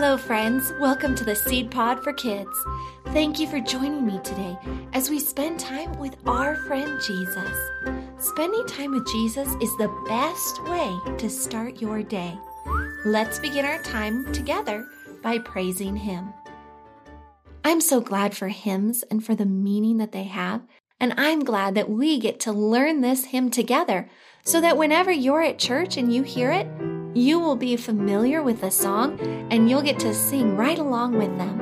Hello, friends. Welcome to the Seed Pod for Kids. Thank you for joining me today as we spend time with our friend Jesus. Spending time with Jesus is the best way to start your day. Let's begin our time together by praising Him. I'm so glad for hymns and for the meaning that they have, and I'm glad that we get to learn this hymn together so that whenever you're at church and you hear it, you will be familiar with the song and you'll get to sing right along with them.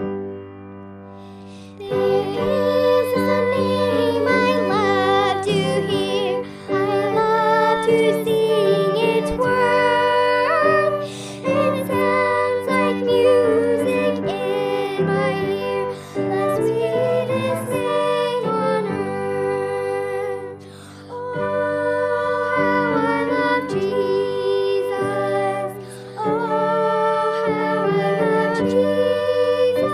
There is a name I love to hear, I love to sing its word. It sounds like music in my ear, the sweetest thing on earth. Oh, how I love Jesus. Oh, how I love Jesus.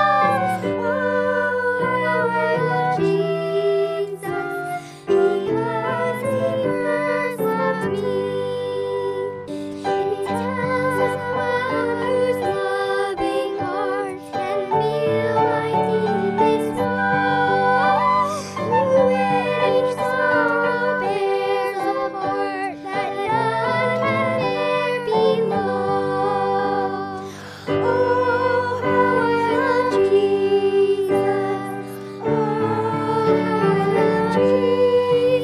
Oh, how I love Jesus, because He first loved me. It tells about whose loving heart can feel my deepest woe. Who in each sorrow bears a part that none can bear below. Oh, how I love Jesus. Oh, how I love Jesus.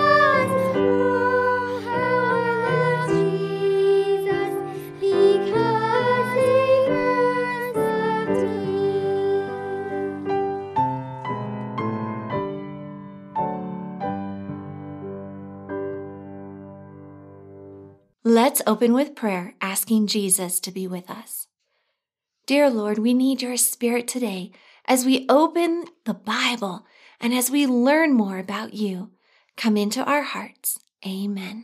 Oh, how I love Jesus, because He first loved me. Let's open with prayer, asking Jesus to be with us. Dear Lord, we need your Spirit today as we open the Bible and as we learn more about you. Come into our hearts. Amen.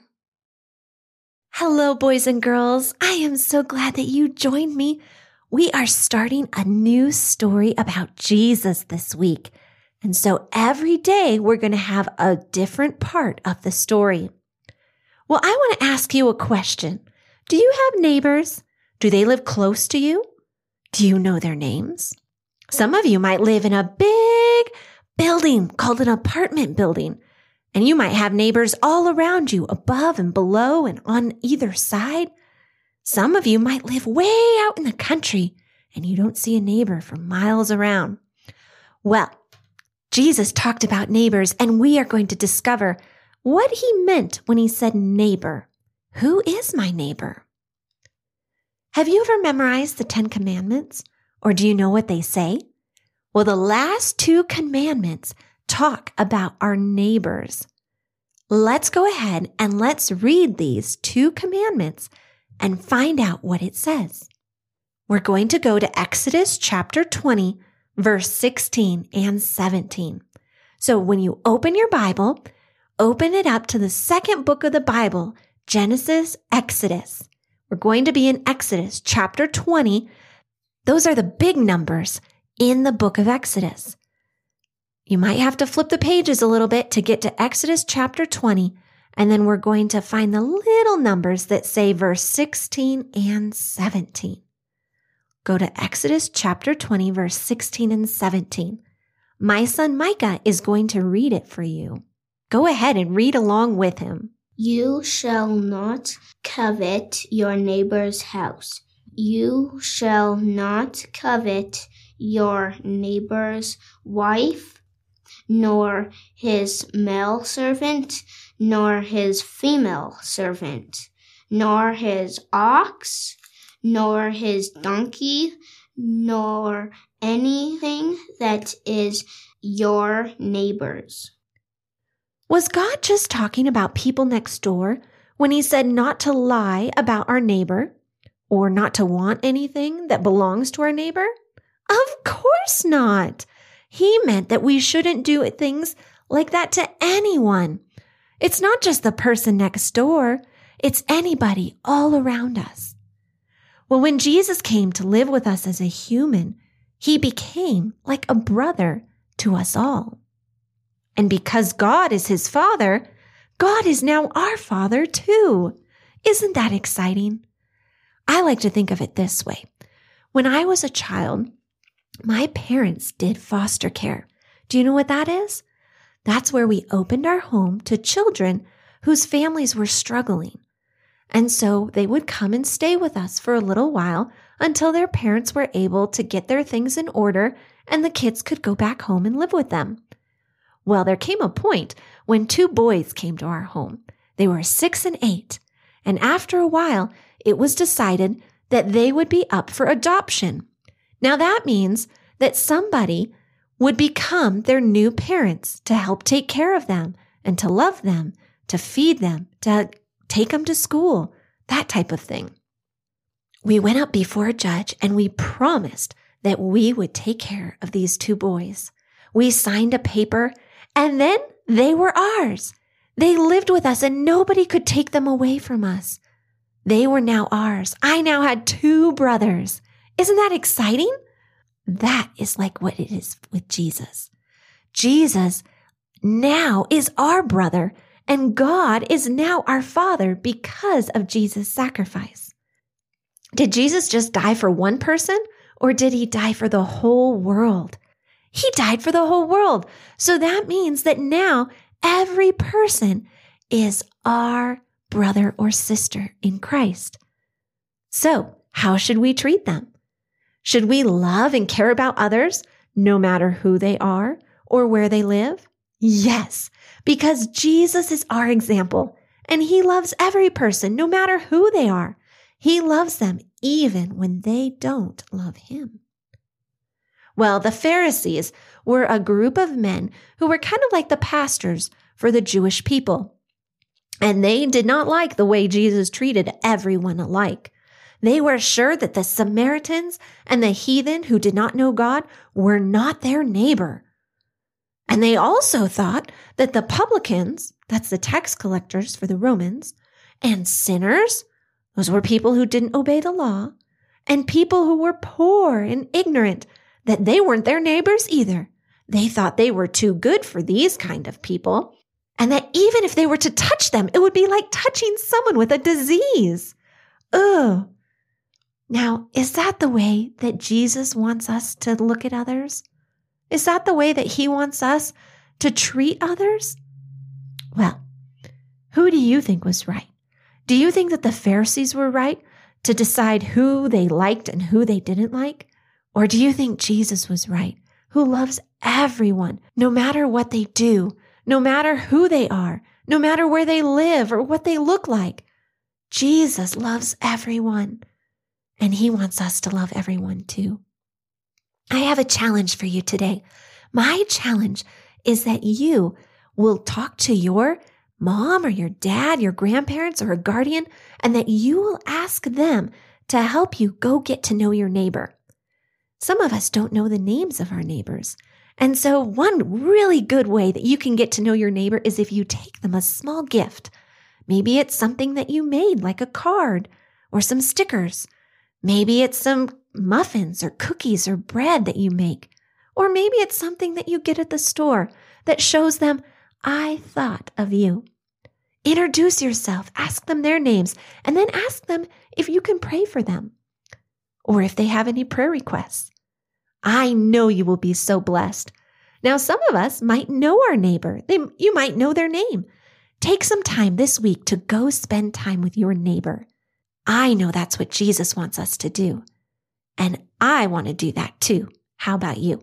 Hello, boys and girls. I am so glad that you joined me. We are starting a new story about Jesus this week. And so every day we're going to have a different part of the story. Well, I want to ask you a question. Do you have neighbors? Do they live close to you? Do you know their names? Some of you might live in a big building called an apartment building, and you might have neighbors all around you, above and below and on either side. Some of you might live way out in the country, and you don't see a neighbor for miles around. Well, Jesus talked about neighbors, and we are going to discover what He meant when He said neighbor. Who is my neighbor? Have you ever memorized the 10 Commandments? Or do you know what they say? Well, the last 2 commandments talk about our neighbors. Let's go ahead and let's read these 2 commandments and find out what it says. We're going to go to Exodus chapter 20, verse 16 and 17. So when you open your Bible, open it up to the second book of the Bible, Genesis, Exodus. We're going to be in Exodus chapter 20. Those are the big numbers in the book of Exodus. You might have to flip the pages a little bit to get to Exodus chapter 20, and then we're going to find the little numbers that say verse 16 and 17. Go to Exodus chapter 20, verse 16 and 17. My son Micah is going to read it for you. Go ahead and read along with him. You shall not covet your neighbor's house. You shall not covet your neighbor's wife, nor his male servant, nor his female servant, nor his ox, nor his donkey, nor anything that is your neighbor's. Was God just talking about people next door when He said not to lie about our neighbor or not to want anything that belongs to our neighbor? Of course not. He meant that we shouldn't do things like that to anyone. It's not just the person next door. It's anybody all around us. Well, when Jesus came to live with us as a human, He became like a brother to us all. And because God is His Father, God is now our Father too. Isn't that exciting? I like to think of it this way. When I was a child, my parents did foster care. Do you know what that is? That's where we opened our home to children whose families were struggling. And so they would come and stay with us for a little while until their parents were able to get their things in order and the kids could go back home and live with them. Well, there came a point when 2 boys came to our home. They were 6 and 8. And after a while, it was decided that they would be up for adoption. Now that means that somebody would become their new parents to help take care of them and to love them, to feed them, to take them to school, that type of thing. We went up before a judge and we promised that we would take care of these 2 boys. We signed a paper and then they were ours. They lived with us and nobody could take them away from us. They were now ours. I now had 2 brothers. Isn't that exciting? That is like what it is with Jesus. Jesus now is our brother, and God is now our Father because of Jesus' sacrifice. Did Jesus just die for one person, or did he die for the whole world? He died for the whole world. So that means that now every person is our brother or sister in Christ. So how should we treat them? Should we love and care about others, no matter who they are or where they live? Yes, because Jesus is our example, and he loves every person, no matter who they are. He loves them even when they don't love him. Well, the Pharisees were a group of men who were kind of like the pastors for the Jewish people. And they did not like the way Jesus treated everyone alike. They were sure that the Samaritans and the heathen who did not know God were not their neighbor. And they also thought that the publicans, that's the tax collectors for the Romans, and sinners, those were people who didn't obey the law, and people who were poor and ignorant, that they weren't their neighbors either. They thought they were too good for these kind of people, and that even if they were to touch them, it would be like touching someone with a disease. Ugh. Now, is that the way that Jesus wants us to look at others? Is that the way that he wants us to treat others? Well, who do you think was right? Do you think that the Pharisees were right to decide who they liked and who they didn't like? Or do you think Jesus was right, who loves everyone, no matter what they do, no matter who they are, no matter where they live or what they look like? Jesus loves everyone. And he wants us to love everyone too. I have a challenge for you today. My challenge is that you will talk to your mom or your dad, your grandparents, or a guardian, and that you will ask them to help you go get to know your neighbor. Some of us don't know the names of our neighbors. And so one really good way that you can get to know your neighbor is if you take them a small gift. Maybe it's something that you made, like a card or some stickers. Maybe it's some muffins or cookies or bread that you make. Or maybe it's something that you get at the store that shows them, I thought of you. Introduce yourself, ask them their names, and then ask them if you can pray for them or if they have any prayer requests. I know you will be so blessed. Now, some of us might know our neighbor. You might know their name. Take some time this week to go spend time with your neighbor. I know that's what Jesus wants us to do. And I want to do that too. How about you?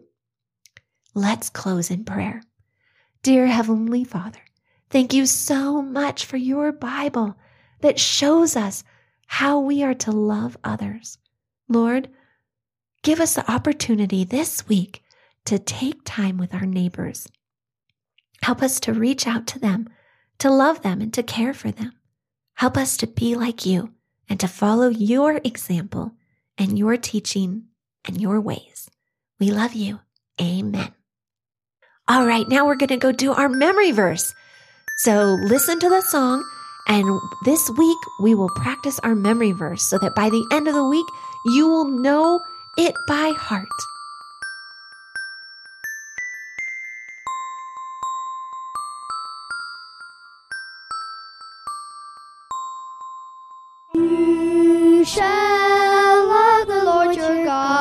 Let's close in prayer. Dear Heavenly Father, thank you so much for your Bible that shows us how we are to love others. Lord, give us the opportunity this week to take time with our neighbors. Help us to reach out to them, to love them, and to care for them. Help us to be like you and to follow your example and your teaching and your ways. We love you. Amen. All right, now we're going to go do our memory verse. So listen to the song, and this week we will practice our memory verse so that by the end of the week, you will know it by heart. You shall love the Lord your God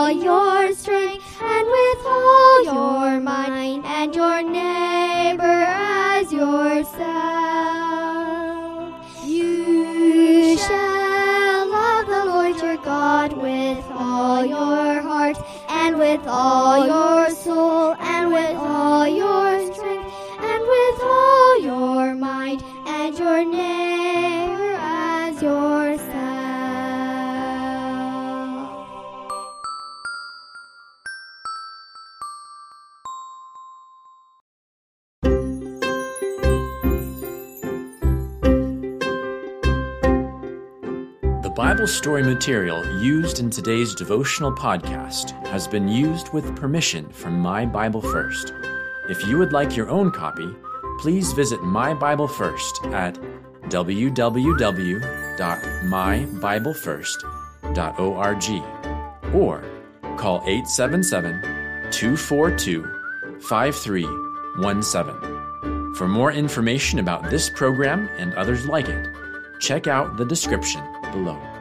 all your strength, and with all your mind, and your neighbor as yourself. You shall love the Lord your God with all your heart, and with all your soul, and with all your strength, and with all your mind, and your neighbor as yourself. The Bible story material used in today's devotional podcast has been used with permission from My Bible First. If you would like your own copy, please visit My Bible First at www.mybiblefirst.org or call 877-242-5317. For more information about this program and others like it, check out the description below.